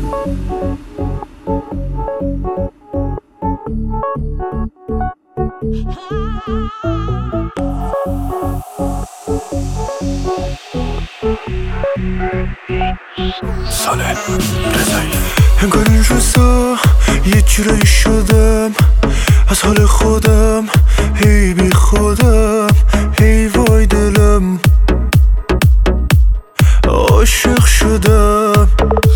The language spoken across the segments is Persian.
ساله رضایی انگار این روزا یه جورایی شدم از حال خودم، هی بی خودم، هی وای دلم عاشق شدم.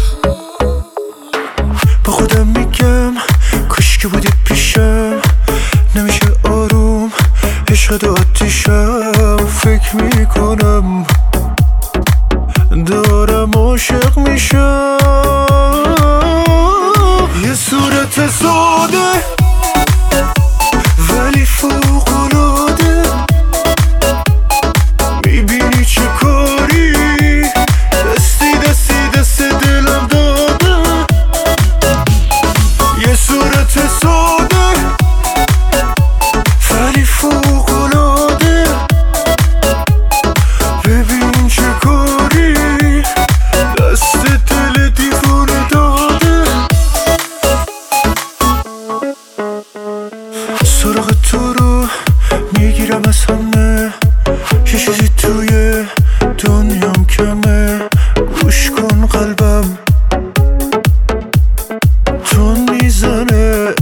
با خودم میگم کاش که بودی پیشم، نمیشه آروم عشقت آتیشم. فکر میکنم دارم عاشق میشم. یه صورت ساده ولی فوق‌العاده، میبینی چه کاری دست دلم داده. یه صورت ساده ولی فوق‌العاده، ببین چه کاری دست دل دیوونه داده. سراغ تو رو میگیرم از همه، یه چیزی توی دنیام کمه. گوش کن قلبم تون میزنه،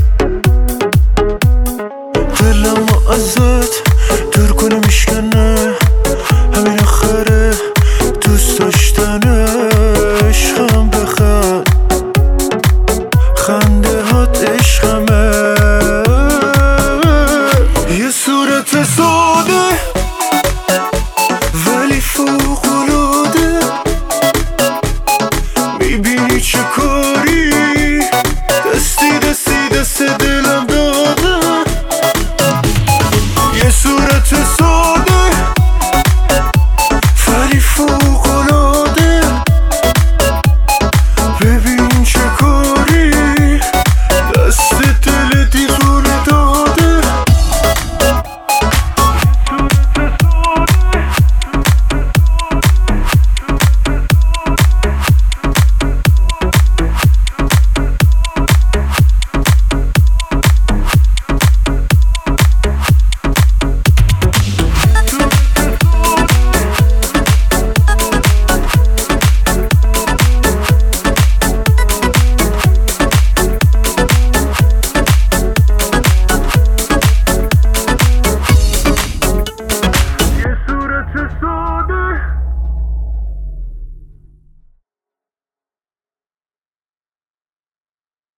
دلم رو ازت دور کنه میشکنه. همین آخره دوست داشتنه. عشقم بخند، خنده هات عشقمه. یه صورت ساده ولی فوق‌العاده، میبینی چه کار